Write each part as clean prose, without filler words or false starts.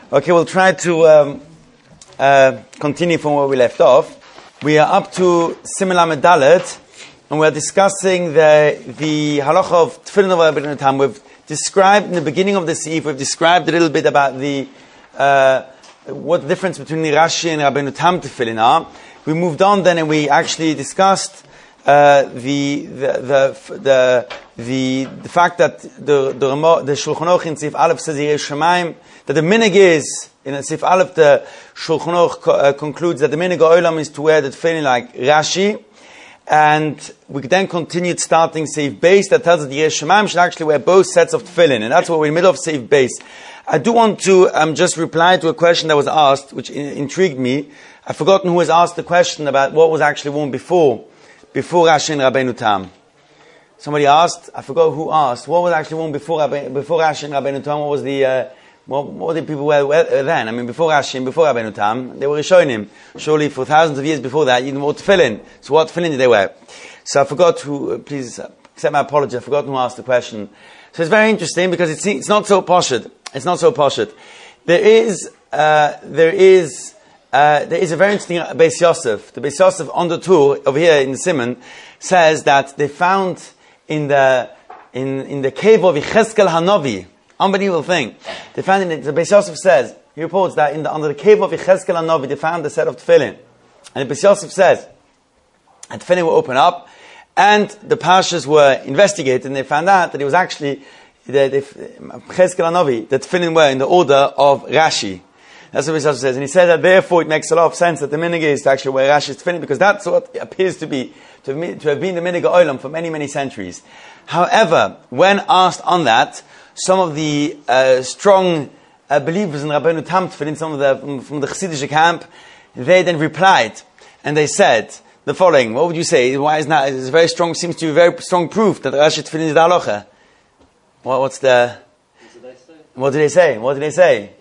Okay, we'll try to continue from where we left off. We are up to Siman Lamed Dalet, and we're discussing the halacha of Tefillin of Rabbeinu Tam. We've described in the beginning of the Seif, we've described a little bit about what the difference between the Rashi and Rabbeinu Tam Tefillin are. We moved on then, and we actually discussed the fact that the Shulchan Aruch in Seif Aleph says Yirei Shamayim, that the minig is in Seif Aleph, the Shulchan Aruch concludes that the minig olam is to wear the tefillin like Rashi, and we then continued starting Seif Beis that tells us that Yirei Shamayim should actually wear both sets of tefillin, and that's what we're in the middle of Seif Beis. I do want to just reply to a question that was asked, which intrigued me. I've forgotten who has asked the question about what was actually worn before Rashi and Rabbeinu Tam. Somebody asked, I forgot who asked, what was actually worn before Rashi and Rabbeinu Tam? What was what did people wear then? I mean, before Rashi and before Rabbeinu Tam, they were Rishonim. Surely for thousands of years before that, you didn't wear tefillin. So what tefillin did they wear? So I forgot who, please accept my apology, I've forgotten who asked the question. So it's very interesting because it's not so poshut. It's not so poshut. There is a very interesting Beis Yosef. The Beis Yosef on the tour over here in the Simon says that they found in the cave of Yecheskel Hanavi, unbelievable thing. They found in it, the Beis Yosef says, he reports that under the cave of Yecheskel Hanavi they found the set of tefillin. And the Beis Yosef says, and tefillin were opened up, and the pashas were investigated, and they found out that it was actually Yecheskel Hanavi, the tefillin were in the order of Rashi. That's what Beis Yosef says. And he said that therefore it makes a lot of sense that the minig is to actually wear Rashi's tefillin, because that's what appears to have been the minig olam for many, many centuries. However, when asked on that, some of the strong believers in Rabbeinu Tam tefillin, from the Chassidish camp, they then replied, and they said the following. What would you say? Why is that? It's very strong, seems to be very strong proof that Rashi tefillin is the halacha. What did they say? What did they say?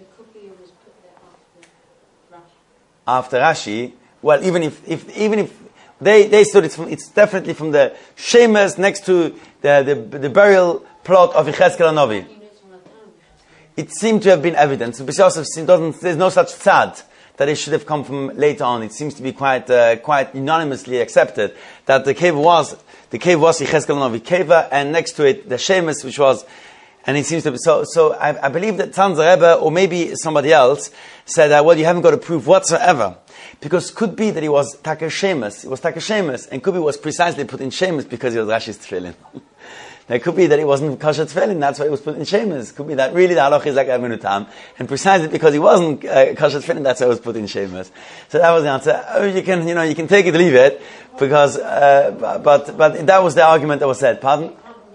After Rashi, well, even if they stood, it's definitely from the Shemes next to the burial plot of Yecheskel Hanavi. It seemed to have been evidence. Beis Yosef there's no such tzad that it should have come from later on. It seems to be quite unanimously accepted that the cave was Yecheskel Hanavi cave, and next to it the Shemes, which was. And it seems to be so. I believe that Tanzer Rebbe, or maybe somebody else, said that, well, you haven't got a proof whatsoever. Because could be that he was Taka Shemus. It was Taka Shemus, and could be was precisely put in Shemus because he was Rashi's tefillin. It could be that he wasn't Kasher tefillin, that's why he was put in Shemus. Could be that really the halach is like Rabbeinu Tam, and precisely because he wasn't Kasher tefillin, that's why he was put in Shemus. So that was the answer. You can take it or leave it, because, but that was the argument that was said. Pardon?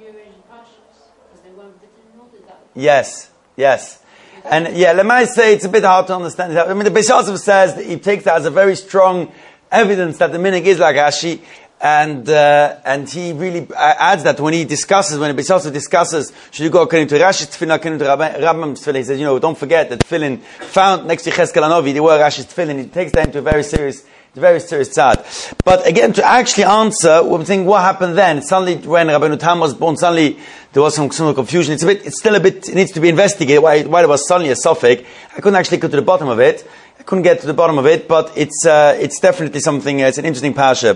Yes. And let me say it's a bit hard to understand. I mean, the Beis Yosef says that he takes that as a very strong evidence that the minig is like Rashi, and he really adds that when the Beis Yosef discusses, should you go according to Rashi's tefillin, according to Rambam's tefillin, he says, don't forget that tefillin found next to Yecheskel Hanavi, they were Rashi's tefillin. He takes that into a very serious tzad. But again, to actually answer, we're saying what happened then. Suddenly, when Rabbeinu Tam was born, suddenly there was some confusion. It needs to be investigated. Why there was suddenly a suffix. I couldn't actually get to the bottom of it. But it's definitely something. It's an interesting parasha.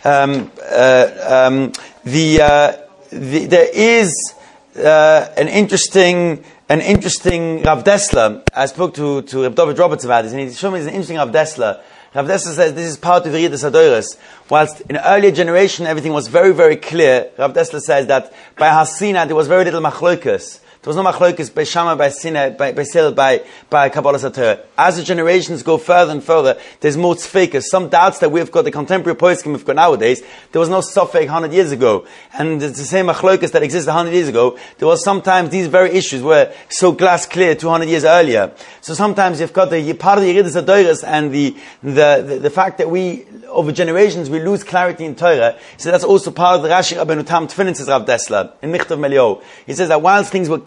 There is an interesting Rav Dessler. I spoke to Reb David Roberts about this, and he showed me an interesting Rav Dessler. Rav Dessler says this is part of the Yidus Adoros. Whilst in an earlier generation everything was very, very clear, Rav Dessler says that by Hasina there was very little machlokas. There was no machlokas by Shammai, by Sinai, by Sil, by Kabbalah Satorah. As the generations go further and further, there's more tzfeikas. Some doubts that we've got, the contemporary poskim we've got nowadays, there was no sofek 100 years ago. And it's the same machlokas that existed 100 years ago. There was sometimes these very issues were so glass clear 200 years earlier. So sometimes you've got the part of the Yidus Adoros and the fact that we, over generations, we lose clarity in Torah. So that's also part of the Rashi Rabbeinu Tam tefillin, says Rav Dessler, in Michtav Melio. He says that whilst things were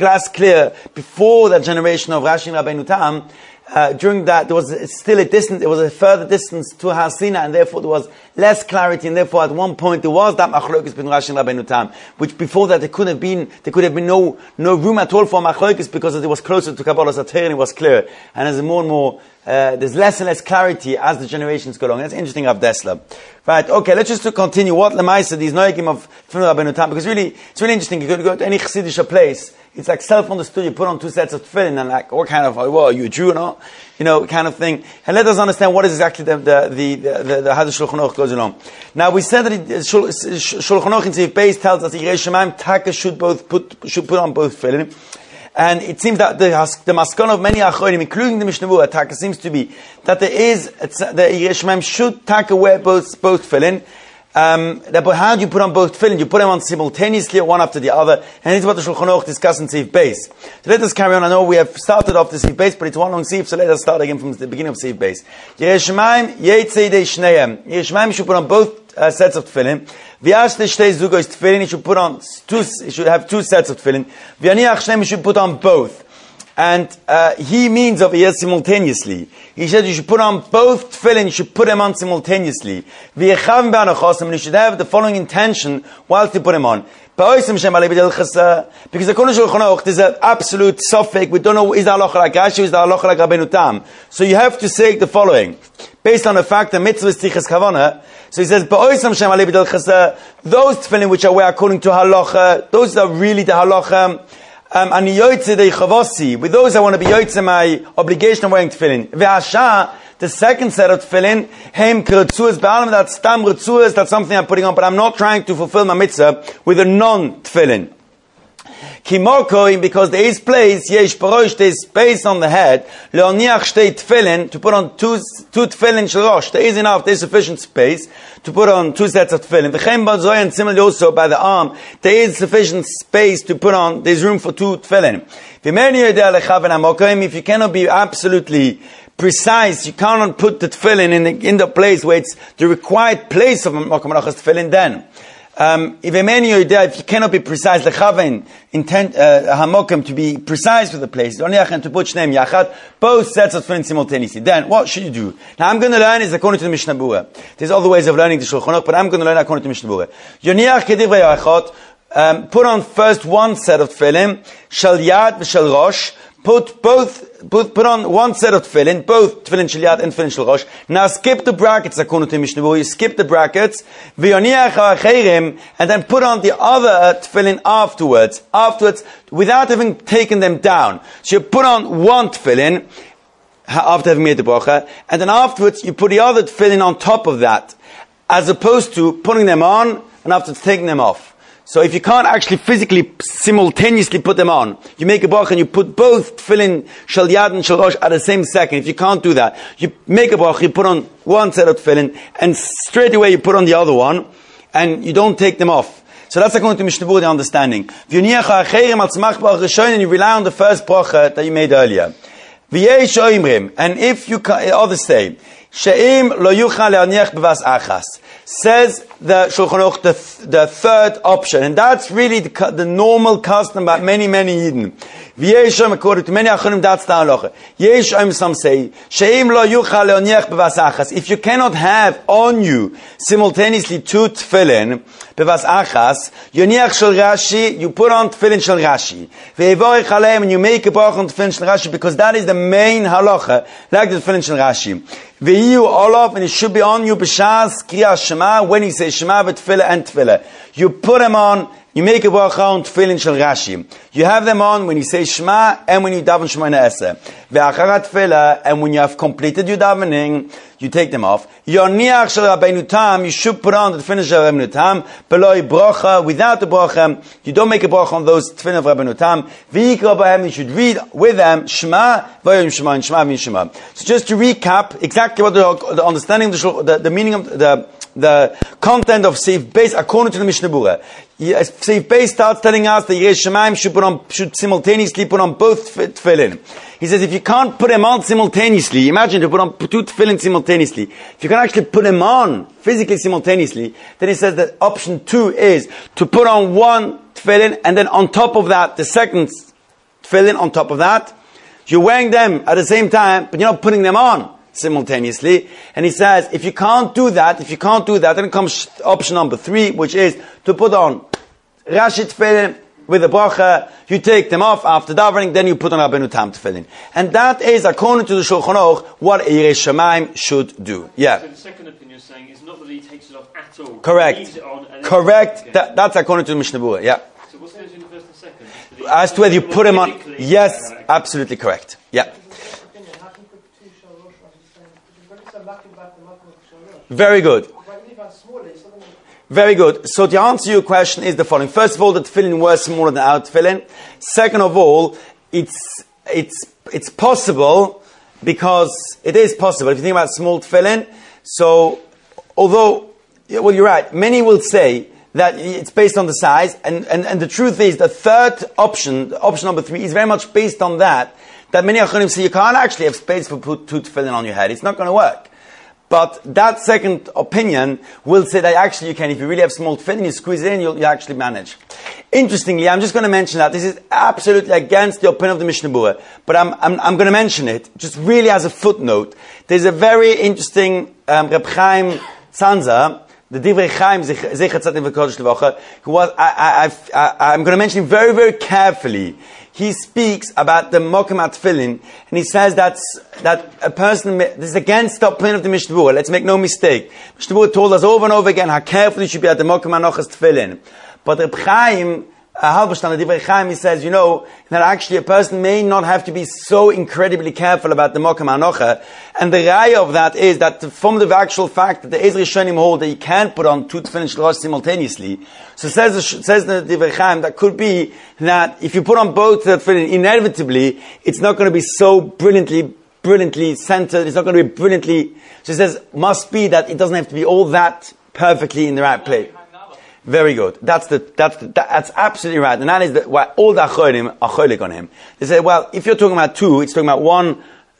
glass clear before that generation of Rashi and Rabbeinu Tam. During that, there was still a distance, there was a further distance to Har Sinai, and therefore there was less clarity, and therefore at one point there was that machlokes between Rashi and Rabbeinu Tam, which before that there could have been no room at all for machlokes because it was closer to Kabbalah Satir and it was clear. And as more and more, there's less and less clarity as the generations go along. That's interesting, Rav Dessler. Right, okay, let's just continue. What Lemaisa, these Noegim of Rabbeinu Tam, because really, it's really interesting. You go to any Chassidish place, it's like self-understood. You put on 2 sets of tefillin and like, what kind of, well, are you a Jew or not? You know, kind of thing. And let us understand what is exactly how the Shulchan Aruch goes along. Now, we said that Shulchan Aruch in Seif Beis tells us that Yirei Shamayim Taka should put on both tefillin. And it seems that the maskon of many Achronim, including the Mishnah Berurah, Taka seems to be that the Yirei Shamayim should Taka wear both tefillin. But how do you put on both tefillin? You put them on simultaneously, one after the other, and this is what the Shulchan Aruch discusses in Seif Beis. So let us carry on. I know we have started off the Seif Beis, but it's one long Seif, so let us start again from the beginning of Seif Beis. Yirei Shamayim Yetzei Dei Shneim. Yirei Shamayim should put on both sets of tefillin. V'yashte shtei zugos tefillin. He should put on he should have 2 sets of tefillin. V'yaniach shneim. He should put on both. And he means over here simultaneously. He said you should put on both tefillin, you should put them on simultaneously. And you should have the following intention whilst you put them on. Because according to Shulchan Aruch, there's an absolute suffix. We don't know is the halacha like Rashi, is the halacha like Rabbeinu Tam. So you have to say the following. Based on the fact that mitzvah is tichas kavana. So he says, those tefillin which are wear according to halacha, those are really the halacha. With those I want to be yoytze my obligation of wearing tefillin. The second set of tefillin, that's stam retzuas, that's something I'm putting on, but I'm not trying to fulfill my mitzvah with a non-tefillin. Because there is place, yesh parosh, there is space on the head, leoniach shtei tefillin, to put on two tefillin shel rosh. There is enough, there is sufficient space to put on 2 sets of tefillin. And similarly also by the arm, there is sufficient space to put on, there is room for 2 tefillin. If you cannot be absolutely precise, you cannot put the tefillin in the place where it's the required place of Makom Malachas tefillin, then if you cannot be precise, intent hamokim to be precise with the place, and to put shneim yachad, both sets of tefillin simultaneously. Then what should you do? Now I'm going to learn is according to the Mishnah Berurah. There's other ways of learning the Shulchan Aruch, but I'm going to learn according to Mishnah Berurah. Yoniach kedivrei yachad, put on first 1 set of tefillin, shel yad v'shel rosh. Put on 1 set of tefillin, both tefillin shel yad and tefillin shel rosh. Now skip the brackets according to Mishnah Berurah. You skip the brackets, v'yoniach ha'acherim, and then put on the other tefillin afterwards, without having taken them down. So you put on 1 tefillin after having made the bracha, and then afterwards you put the other tefillin on top of that, as opposed to putting them on and after taking them off. So if you can't actually physically simultaneously put them on, you make a bracha and you put both tefillin shel yad and shel rosh at the same second. If you can't do that, you make a bracha, you put on 1 set of tefillin, and straight away you put on the other one, and you don't take them off. So that's according to Mishnah Berurah, the understanding. And you rely on the first bracha that you made earlier. And if you others say, She'im lo yuchal le'aniach b'vas achas, says the Shulchan Aruch, the third option, and that's really the normal custom by many Yidden. V'yeshom, according to many Achronim, that's the halacha. Yeshom, some say, she'im lo yuchal le'aniach b'vas achas, if you cannot have on you simultaneously 2 tefillin b'vas achas, yoniach shel Rashi, you put on tefillin shel Rashi. Ve'evorech aleim, and you make a bracha on tefillin shel Rashi, because that is the main halacha, like the tefillin shel Rashi. Ve'yu olav, and it should be on you b'shas kriyas Shema, when he says Shema v'tefillah and tefillah. You put them on, you make a bracha on tefillin shel Rashi. You have them on when you say Shema and when you daven Shemoneh Esrei. Ve'acharat tefillah, and when you have completed your davening, you take them off. Yoniach shel Rabbeinu Tam, you should put on the tefillin shel Rabbeinu Tam, beloi bracha, without the bracha, you don't make a bracha on those tefillin of Rabbeinu Tam. V'yikra b'hem, you should read with them Shema, v'yom Shema, and Shema v'yom Shema. So just to recap, exactly what the understanding of the meaning of the content of Seif Beis according to the Mishnah Berurah. Seif Beis starts telling us that Yirei Shamayim should simultaneously put on both tefillin. He says if you can't put them on simultaneously, imagine to put on 2 tefillin simultaneously. If you can actually put them on physically simultaneously, then he says that option 2 is to put on 1 tefillin and then on top of that the second tefillin on top of that. You're wearing them at the same time, but you're not putting them on simultaneously. And he says, if you can't do that, then comes option number 3, which is to put on Rashi tefillin with a bracha. You take them off after davening, then you put on Rabbeinu Tam tefillin. And that is, according to the Shulchan Aruch, what a Yirei Shamayim should do. Yeah. So the second opinion you're saying is not that he takes it off at all. Correct. He leaves it on and Correct. That's according to the Mishnah Berurah. Yeah. So what's the difference between the first and second? As to whether you put them on, yes, absolutely correct. Yeah. Very good. Very good. So the answer to your question is the following. First of all, the tefillin were smaller than our tefillin. Second of all, it's possible, because it is possible. If you think about small tefillin, so although, well, you're right. Many will say that it's based on the size, and the truth is the third option, option number 3, is very much based on that many Acharonim say you can't actually have space for put 2 tefillin on your head. It's not going to work. But that second opinion will say that actually you can. If you really have small tefillin, you squeeze it in, you actually manage. Interestingly, I'm just going to mention that this is absolutely against the opinion of the Mishnah Berurah, but I'm going to mention it just really as a footnote. There's a very interesting Reb Chaim Tzanza, the Divrei Chaim Zecher Tzadik V'Kodesh Levacha, who was I'm going to mention him very, very carefully. He speaks about the Mokum HaTefillin, and he says that a person, this is against the opinion of the Mishnah Berurah. Let's make no mistake. Mishnah Berurah told us over and over again how careful you should be at the Mokum HaNochas Tefillin. But Reb Chaim, Halberstam, the Divrei Chaim, he says, that actually a person may not have to be so incredibly careful about the Mokum HaNocha. And the raya of that is that from the actual fact that the Ezra Shonim hold that you can't put on 2 tefillin shlosh simultaneously. So says the Divrei Chaim, that could be that if you put on both tefillin, inevitably, it's not going to be so brilliantly centered, it's not going to be brilliantly, so he says, must be that it doesn't have to be all that perfectly in the right place. Very good. That's absolutely right. And that is why all the Achorim are cholik on him. They say, well, if you're talking about 2, it's talking about one,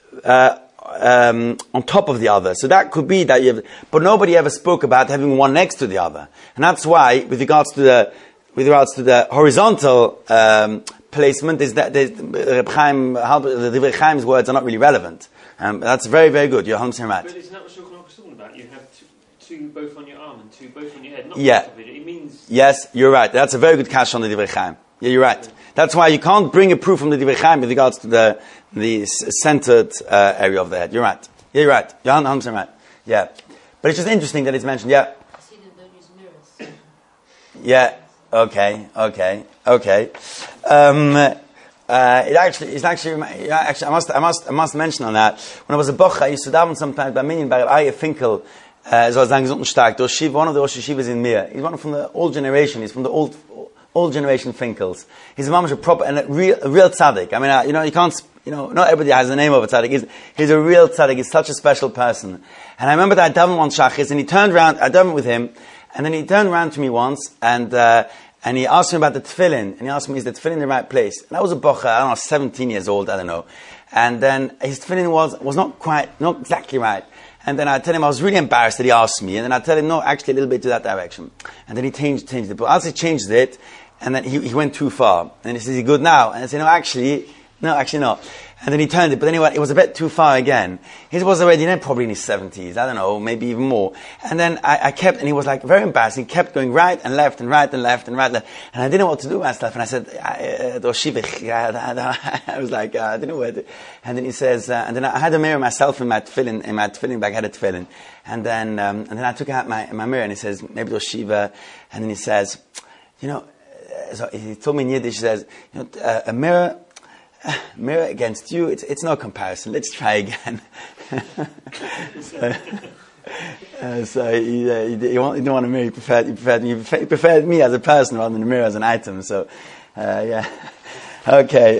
on top of the other. So that could be that but nobody ever spoke about having one next to the other. And that's why, with regards to the horizontal, placement, is that the Divrei Chaim's words are not really relevant. That's very, very good. You're 100% right. But isn't that what Shulchan Aruch is talking about? You have 2 both on your arm and 2 both on your head. Not yeah. It means... Yes, you're right. That's a very good cash on the Divrei Chaim. Yeah, you're right. That's why you can't bring a proof from the Divrei Chaim with regards to the centered area of the head. You're right. Yeah, you're right. You're 100% right. Yeah. But it's just interesting that it's mentioned. Yeah. I see that they use mirrors. Yeah. Okay. I must mention on that. When I was a bocher, I used to daven sometimes by Minyan, by Aryeh Finkel, so one of the Rosh Yeshivas in Mir. He's one from the old generation. He's from the old generation Finkels. He's a mamash, a proper and a real tzaddik. I mean, you can't, not everybody has the name of a tzaddik. He's a real tzaddik. He's such a special person. And I remember that I davened one shachris, and he turned around. I davened with him, and then he turned around to me once, and he asked me about the tefillin, and he asked me, is the tefillin in the right place? And I was a bocher, I don't know, 17 years old, I don't know. And then his tefillin was not exactly right. And then I tell him I was really embarrassed that he asked me, and then I tell him, no, actually a little bit to that direction. And then he changed it. But as he changed it, and then he went too far. And he says, "You good now?" And I said, "No, actually not." And then he turned it, but then it was a bit too far again. He was already probably in his 70s, I don't know, maybe even more. And then I kept, and he was like very embarrassed. He kept going right and left and right and left and right. And I didn't know what to do with myself. And I said, I was like, I didn't know where to. And then he says, and then I had a mirror myself in my tefillin bag, I had a tefillin. And then I took out my mirror, and he says, maybe it was Shiva. And then he says, so he told me in Yiddish, he says, a mirror against you, it's no comparison. Let's try again. So he didn't want a mirror. He preferred me as a person rather than a mirror as an item. So yeah. Okay.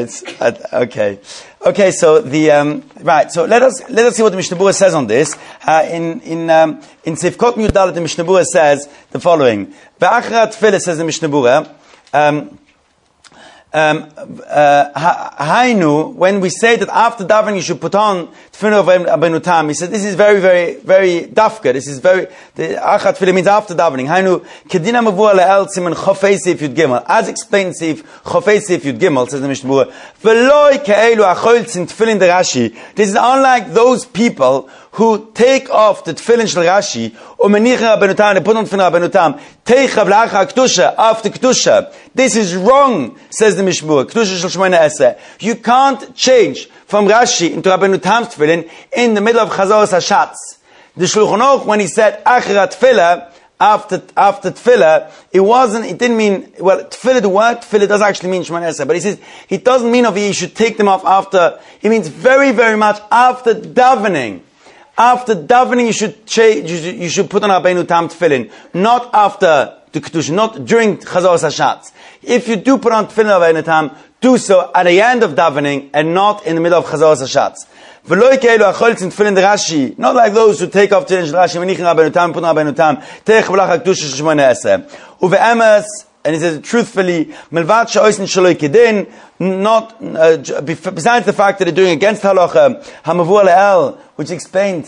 Okay. So the right. So let us see what the Mishnah Berurah says on this. In Sifkot Yudal, the Mishnah Berurah says the following. Ba'achrat tefillah, says the Mishnah Berurah. Hainu, when we say that after davening you should put on tefillin of Rabbeinu Tam, he said this is very, very, very dafka. This is very, the achat tefillin means after davening. Hainu, kedina mavua le'el siman chofei seif yud gimel. As explained seif, chofei seif yud gimel, says the Mishnah, v'loi ke'elu acholtzin tefillin de Rashi. This is unlike those people who take off the tefillin shel Rashi, umenicha Rabbeinu Tam, they put on tefillin Rabbeinu Tam, teichav la'acha kedusha, after kedusha. This is wrong, says the Mishmur. Kedusha shel Shmoneh Esrei. You can't change from Rashi into Rabbeinu Tam's tefillin in the middle of Chazoros Hashatz. The Shulchan Aruch, when he said Achra Tefillah, after Tefillah, it didn't mean, well, Tefillah, the word Tefillah does actually mean Shmoneh Esrei, but he says, he doesn't mean you should take them off after, he means very, very much after davening. After davening, you should put on Rabbeinu Tam tefillin, not after the Kedusha, not during Chazoros Hashatz. If you do put on tefillin of Rabbeinu Tam, do so at the end of davening and not in the middle of Chazoros Hashatz. V'loi ke'elu acholtzin tefillin de Rashi, not like those who take off tefillin de Rashi, menichin Rabbeinu Tam, put on Rabbeinu Tam, teich v'lach HaKedusha shel Shmoneh Esrei. Uve'emes, and he says truthfully, melvat she'oisin shaloi kedin, not besides the fact that they're doing against halacha, hamavu le'el, which explained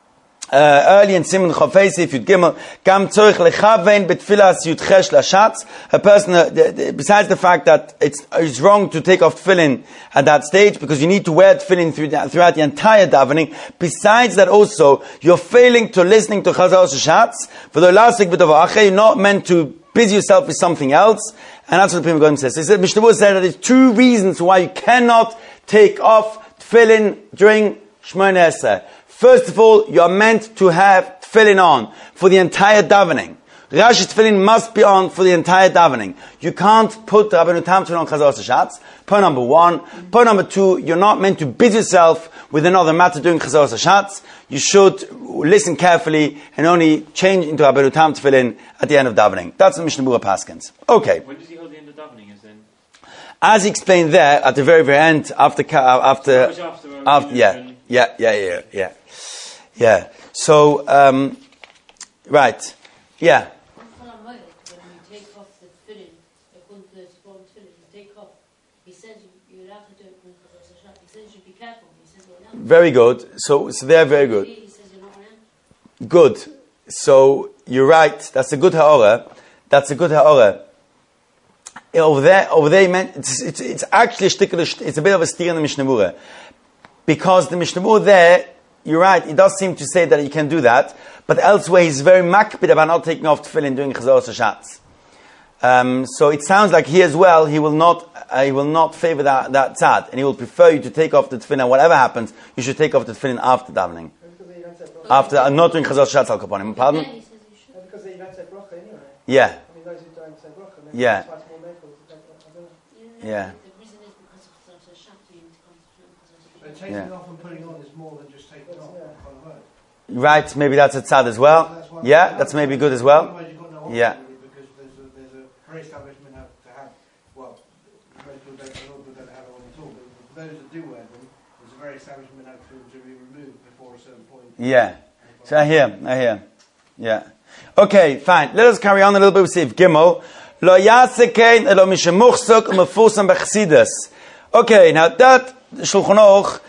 early in Simon Chofei Seif Yud Gimel, gam tzorich lechavein betfilas Yud Ches lashatz. A person, besides the fact that it's wrong to take off tefillin at that stage because you need to wear tefillin throughout the entire davening. Besides that, also you're failing to listening to Chazoros Hashatz. For the last you're not meant to busy yourself with something else, and that's what the Pri Megadim says. So he said, Mishnah Berurah said that there's two reasons why you cannot take off tefillin during Shmoneh Esrei. First of all, you are meant to have tefillin on for the entire davening. Rashi's tefillin must be on for the entire davening. You can't put Rabbeinu Tam tefillin on Chazoros Hashatz. Point number one. Point number two, you're not meant to busy yourself with another matter during Chazoros Hashatz. You should listen carefully and only change into Rabbeinu Tam tefillin at the end of davening. That's the Mishnah Berurah paskins. Okay. When does he hold the end of davening? As he explained there at the very, very end, after yeah. So, right. Yeah. When you take off the tefillin, according to the Sforim tefillin, you take off. He says you're allowed to do it when Chazoros Hashatz. He says you should be careful. He says you're allowed. Very good. So they're very good. He says you're not allowed. Good. So you're right. That's a good ha'orah. Over there, meant it's actually it's a bit of a steer in the Mishnah Berurah, because the Mishnah Berurah there, you're right, it does seem to say that you can do that, but elsewhere he's very makpid about not taking off tefillin during Chazoros Hashatz. So it sounds like he as well, he will not favor that tzad, and he will prefer you to take off the tefillin. Whatever happens, you should take off the tefillin after davening, after not during Chazoros Hashatz al kaponim. Pardon? He says you should. Because you don't say bracha anyway. Yeah. Those who don't say bracha, then Yeah. that's why it's more medical to take bracha, I don't know. Yeah. The reason is because of Chazoros Hashatz, you need to come to Chazoros But Hashatz. taking Yeah. off and putting on is more than just taking off. Right, maybe that's a tzad as well. Yeah, that's maybe good as well. Otherwise you've got no option, Yeah. really, because there's a very established minhag to have, well, most people don't have it on at all, but for those that do wear them, there's a very established minhag for them to be removed before a certain point. Yeah. So I hear. Yeah. Okay, fine. Let us carry on a little bit with Seif Gimel. Lo yasekein elo mishemuchsok umefusam bechsidus. Okay, now that Shulchan Aruch,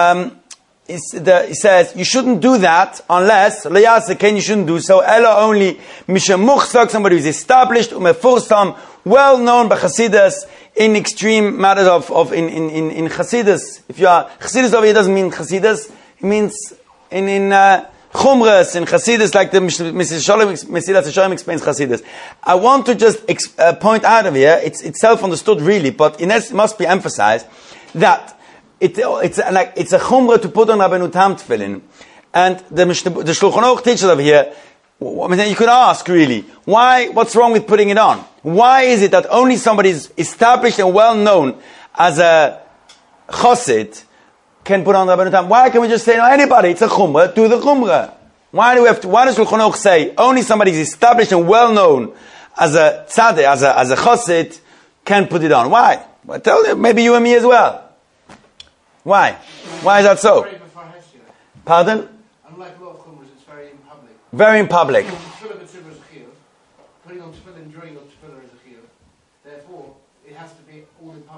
he says you shouldn't do that unless lo yasekein, you shouldn't do so. Elo only mishemuchsok, somebody who is established umefusam, well known by Chassidus in extreme matters of in Chassidus. If you are Chassidus over here, doesn't mean Chassidus. It means in Chumras, in Chassidus, like the Mesilas Yesharim explains Chassidus. I want to just point out of here, it's self-understood really, but it must be emphasized that it's a Chumra to put on Rabbeinu Tam tefillin. And the Shulchan Aruch teaches over here, you could ask really, what's wrong with putting it on? Why is it that only somebody is established and well known as a Chassid can put on Rabbeinu Tam? Why can't we just say, no, anybody, it's a Chumrah, do the Chumrah? Why does Shulchan Aruch say, only somebody is established and well known as a Tzaddik, as a Chassid, can put it on? Why? Well, tell you, maybe you and me as well. Why? Why is that so? Pardon? Unlike a lot of chumras, it's very in public. Very in public. Tefillah b'tzibur is a chiyuv. Putting on tefillin during the tefillah is a chiyuv. Therefore, it has to be all in public.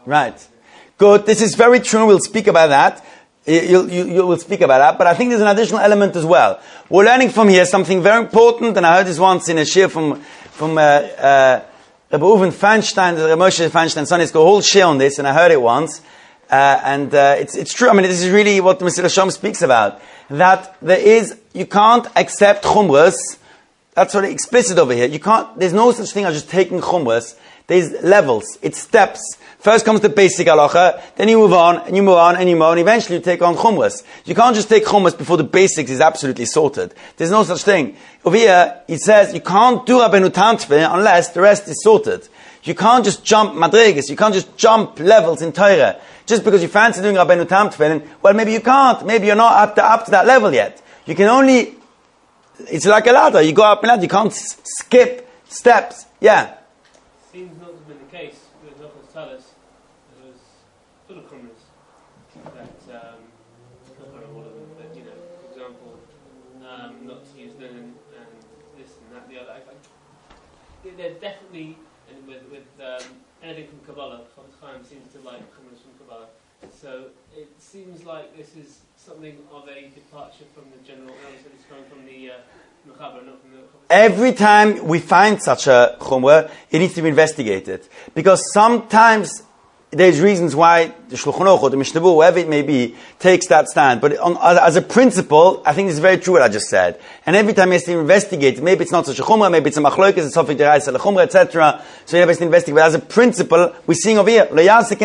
Right. Good. This is very true. We'll speak about that. You will speak about that. But I think there's an additional element as well. We're learning from here something very important, and I heard this once in a shir from Rabbi Uven Feinstein, the Moshe Feinstein son. It's got a whole shir on this, and I heard it once. It's true. I mean, this is really what the Mesilas Yesharim speaks about. That you can't accept chumras. That's sort of explicit over here. There's no such thing as just taking chumras. There's levels. It's steps. First comes the basic halacha, then you move on, and you move on, and you move on, and eventually you take on chumras. You can't just take chumras before the basics is absolutely sorted. There's no such thing. Over here, it says you can't do Rabbeinu Tam Tefillin unless the rest is sorted. You can't just jump madrigas. You can't just jump levels in Torah. Just because you fancy doing Rabbeinu Tam Tefillin, well, maybe you can't. Maybe you're not up to that level yet. You can only, it's like a ladder. You go up and ladder. You can't skip steps. Yeah. Seems not to have been the case with Nochos Talis. It was full of chumras that, I can't remember all of them, but, for example, not to use linen and this and that and the other. They're definitely, and with anything from Kabbalah, Chofetz Chaim seems to like chumras from Kabbalah. So it seems like this is something of a departure from the general knowledge that it's coming from the Mechaber, not from the Chofetz. Every time we find such a chumrah, it needs to be investigated. Because sometimes there's reasons why the Shulchan Aruch or the Mishnah Berurah, whoever it may be, takes that stand. But as a principle, I think it's very true what I just said. And every time it has to be investigated, maybe it's not such a chumrah, maybe it's a machlokas, it's something deraisa l'chumrah, etc. So you have to investigate. But as a principle, we're seeing over here,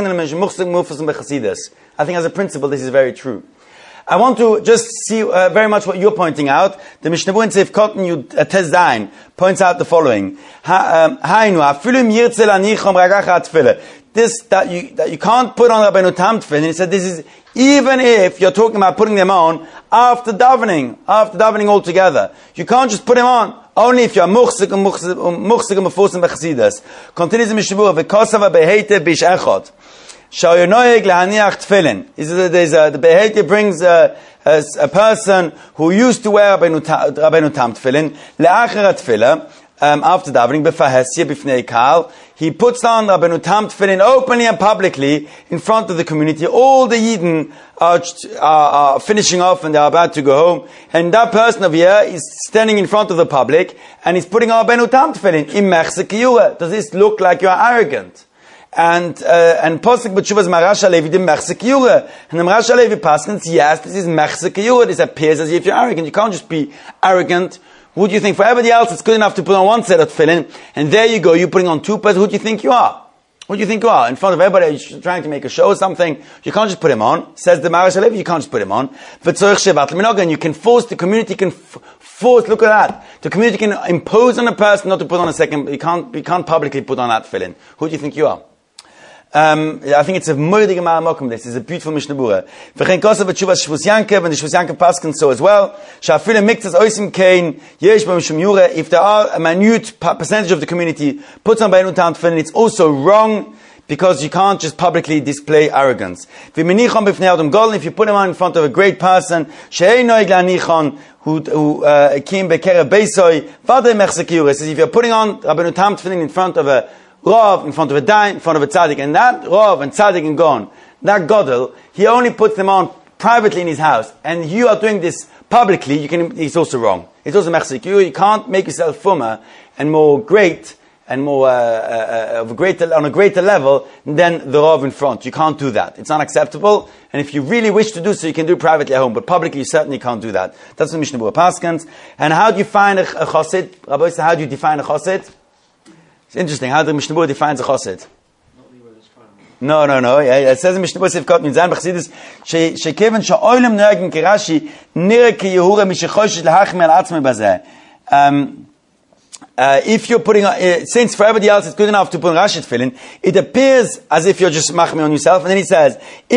I think as a principle, this is very true. I want to just see very much what you're pointing out. The Mishnah Berurah in Seif Cotton Tes Zayin points out the following: this that you can't put on Rabbeinu Tam Tefillin. He said this is even if you're talking about putting them on after davening altogether. You can't just put them on only if you're muchzik and mefusim b'chasidus. Continues the Mishnah Berurah v'kosava beheite bish echad. The Beheite brings a person who used to wear Rabbeinu Tam Tefillin le'achar tefillah after davening b'fahesya b'fnei kal. He puts on Rabbeinu Tam Tefillin openly and publicly in front of the community. All the Yidden are finishing off and they're about to go home, and that person over here is standing in front of the public and he's putting on Rabbeinu Tam Tefillin. Does this look like you are arrogant? And Posek B'Tshuvas Marash Halevi did Mechsek Yura. And the Marash Halevi Paskins, yes, this is Mechsek Yura. This appears as if you're arrogant. You can't just be arrogant. Who do you think? For everybody else, it's good enough to put on one set of tefillin, and there you go, you're putting on two pairs. Who do you think you are? Who do you think you are? In front of everybody, you're trying to make a show or something. You can't just put him on. Says the Marash Halevi, you can't just put him on. And you can force, the community can force, look at that. The community can impose on a person not to put on a second, you can't publicly put on that tefillin. Who do you think you are? I think it's a moedige ma'amokum. This is a beautiful Mishnah Berurah. V'chein kosav v'tshuvas Shvus Yankev, and the Shvus Yankev Paskin so as well. Sha'afile miktas oisim kein yesh b'mishum yura. If there are a minute percentage of the community puts on Rabbeinu Tam Tefillin, it's also wrong because you can't just publicly display arrogance. V'minichon b'fnei adam golden. If you put him on in front of a great person, she'ei noig la'nichon who came bekerev beisoy v'adei mechsek yura. Says if you're putting on Rabbeinu Tam Tefillin in front of a Rav, in front of a Dain, in front of a Tzaddik, and that Rav and Tzaddik and Gon, that Godel, he only puts them on privately in his house, and you are doing this publicly, it's also wrong. It's also mechsek. You can't make yourself fumah and more great, and more, on a greater level than the Rav in front. You can't do that. It's unacceptable, and if you really wish to do so, you can do it privately at home, but publicly you certainly can't do that. That's the Mishnah Berurah Paskins. And how do you find a chosid? Rabbi said, how do you define a chosid? It's interesting how the Mishnah Berurah defines a chosid. No. Yeah, it says in Mishnah Berurah Sivkot Min Zayin B'Chassidus shekeven she'oilem noegin kirashi nira ki Yehura mishechoshet lahachmi al atzmei bazeh. If you're putting, since for everybody else it's good enough to put Rashi tefillin, it appears as if you're just machmir on yourself. And then he says,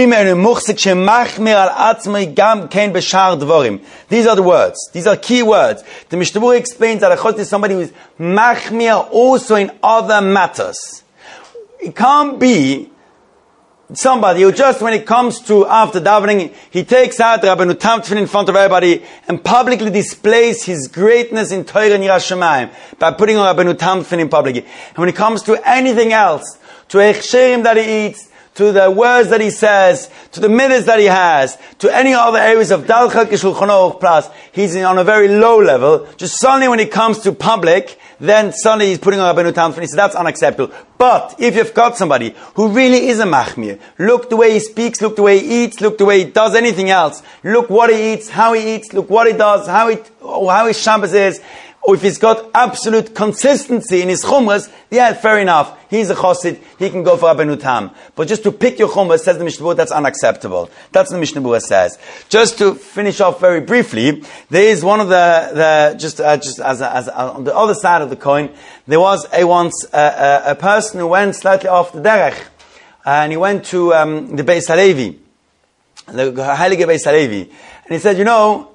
these are the words. These are key words. The Mishnah Berurah explains that a chosed is somebody who is machmir also in other matters. It can't be somebody who just when it comes to after davening, he takes out the Rabbeinu Tam Tefillin in front of everybody and publicly displays his greatness in Torah and Yiras Shamayim by putting on Rabbeinu Tam Tefillin publicly. And when it comes to anything else, to hechsherim that he eats, to the words that he says, to the minutes that he has, to any other areas of Dalchak Shulchan Aruch plus, he's on a very low level. Just suddenly when he comes to public, then suddenly he's putting on Rabbeinu Tam Tefillin. So that's unacceptable. But if you've got somebody who really is a machmir, look the way he speaks, look the way he eats, look the way he does anything else. Look what he eats, how he eats, look what he does, how his Shabbos is. Or if he's got absolute consistency in his chumras, yeah, fair enough. He's a chassid, he can go for Rabbeinu Tam. But just to pick your chumras, says the Mishnah Berurah, that's unacceptable. That's what the Mishnah Berurah says. Just to finish off very briefly, there is one of just as on the other side of the coin, there was once a person who went slightly off the derech, and he went to the Beis Halevi, the Heilige Beis Halevi, and he said,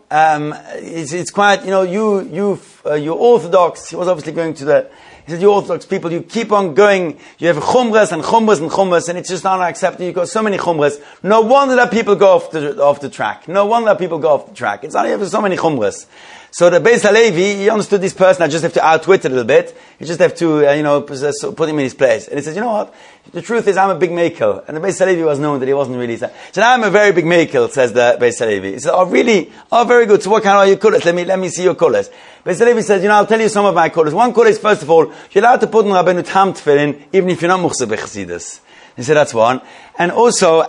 it's quite, you're Orthodox. He was obviously going to he said, you Orthodox people, you keep on going, you have chumras and chumras and chumras, and it's just not accepted. You've got so many chumras. No wonder that people go off the track. No wonder that people go off the track. It's only have so many chumras. So the Beis Halevi, he understood this person. I just have to outwit a little bit. You just have to, put him in his place. And he says, you know what? The truth is, I'm a big mekel. And the Beis Halevi was known that he wasn't really. He said, I'm a very big mekel, says the Beis Halevi. He said, oh, really? Oh, very good. So what kind of your colours? Let me see your colours. Beis Halevi says, I'll tell you some of my colours. One colour is, first of all, you're allowed to put on Rabbeinu Tam Tefillin, even if you're not Muchzeh B'Chassidus. He said, that's one. And also,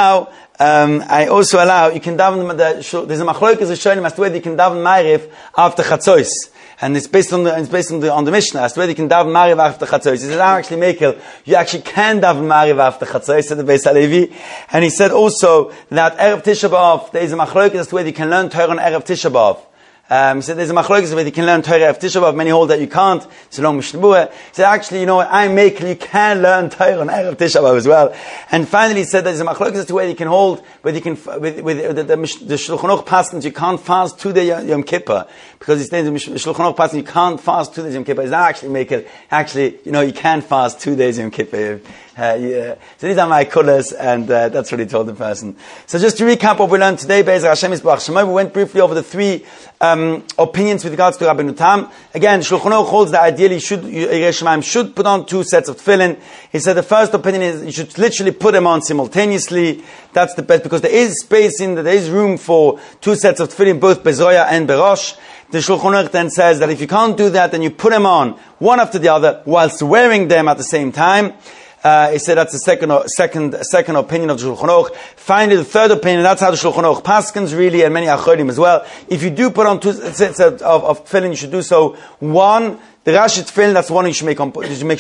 I also allow, you can daven, there's a machlokas Rishonim as to whether you can daven Ma'ariv after Chatzos. And it's based on the Mishnah, as to whether you can daven Ma'ariv after Chatzos. He said, I'm actually Mekel, you actually can daven Ma'ariv after Chatzos, said the Beis Halevi. And he said also that Erev Tisha B'Av, there is a machlokas as to whether you can learn Torah on Erev Tisha B'Av. He said there's a machlokes where you can learn Torah of Tisha B'Av. Many hold that you can't. It's a long Mishnah Berurah. He said actually, I'm making you can learn Torah on Erev Tisha B'Av as well. And finally, he said there's a machlokes as to where you can hold, where you can with the Shulchan Aruch paskins you can't fast 2 days Yom Kippur because he says in the Shulchan Aruch paskins you can't fast 2 days Yom Kippur. It's not actually make it. Actually, you can fast 2 days Yom Kippur. So these are my colours, and that's what he told the person. So just to recap what we learned today, Be'ezer Hashem Yisbarach Shemayim, we went briefly over the 3 opinions with regards to Rabbeinu Tam. Again, Shulchan Aruch holds that ideally Yirei Shemayim should put on 2 sets of tefillin. He said the first opinion is you should literally put them on simultaneously. That's the best, because there is space there is room for 2 sets of tefillin, both Bezoya and Berosh. The Shulchan Aruch then says that if you can't do that, then you put them on one after the other whilst wearing them at the same time. He said that's the second opinion of the Shulchan Aruch. Finally, the third opinion, that's how the Shulchan Aruch paskins really, and many Achorim as well. If you do put on 2 sets of tefillin, you should do so. One, the Rashi tefillin, that's the one you should make the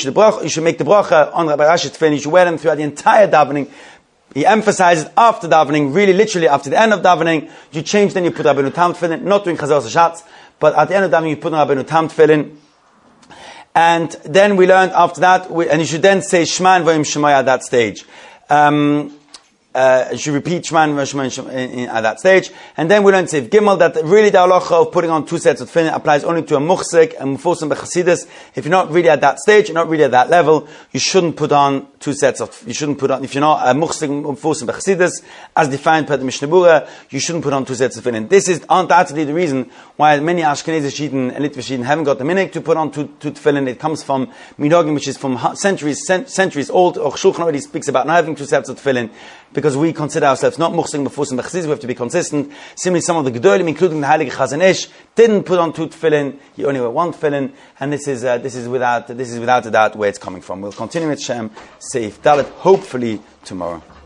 bracha on Rashi tefillin. You should wear them throughout the entire davening. He emphasizes after davening, really literally after the end of davening, you change, then you put Rabbeinu Tam tefillin, not doing Chazal Shatz, but at the end of davening you put on Rabbeinu Tam tefillin. And then we learned after that, and you should then say Shema and Vayim Shemaya at that stage. You should repeat Shema and Vayim Shemaya at that stage. And then we learned Seif Gimel, that really the halacha of putting on 2 sets of tefillin applies only to a muchzik and mufosam b'chasidus. If you're not really at that stage, you're not really at that level, you shouldn't put on 2 sets of, if you're not a muchzik mufosam b'chasidus, as defined by the Mishnah Berurah, you shouldn't put on 2 sets of tefillin. This is undoubtedly the reason why many Ashkenazi Shidden and Litvish Shidden haven't got the minhag to put on 2 tefillin. It comes from minhagim, which is from centuries old. Or Shulchan already speaks about not having 2 sets of tefillin, because we consider ourselves not muchzik mufosam b'chasidus. We have to be consistent. Similarly, some of the Gedolim, including the Heilige Chazon Ish, didn't put on 2 tefillin. He only wore 1 tefillin, and this is without a doubt where it's coming from. We'll continue with Shem Seif Dalet, hopefully tomorrow.